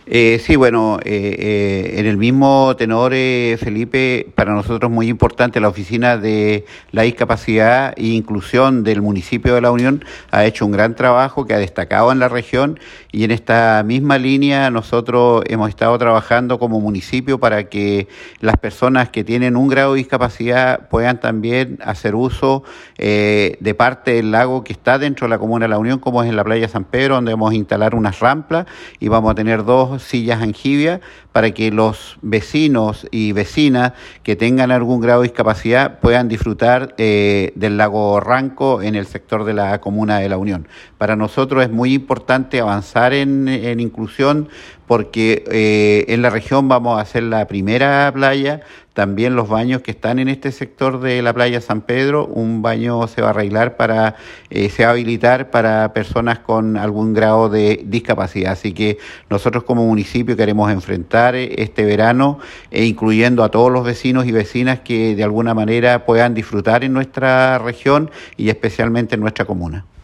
Sí, bueno, en el mismo tenor, Felipe, para nosotros es muy importante la Oficina de la Discapacidad e Inclusión del municipio de La Unión ha hecho un gran trabajo que ha destacado en la región y en esta misma línea nosotros hemos estado trabajando como municipio para que las personas que tienen un grado de discapacidad puedan también hacer uso de parte del lago que está dentro de la comuna de La Unión, como es en la playa San Pedro, donde vamos a instalar unas rampas y vamos a tener dos sillas anfibias para que los vecinos y vecinas que tengan algún grado de discapacidad puedan disfrutar del lago Ranco en el sector de la comuna de La Unión. Para nosotros es muy importante avanzar en inclusión porque en la región vamos a hacer la primera playa. También los baños que están en este sector de la playa San Pedro, un baño se va a arreglar se va a habilitar para personas con algún grado de discapacidad. Así que nosotros como municipio queremos enfrentar este verano, incluyendo a todos los vecinos y vecinas que de alguna manera puedan disfrutar en nuestra región y especialmente en nuestra comuna.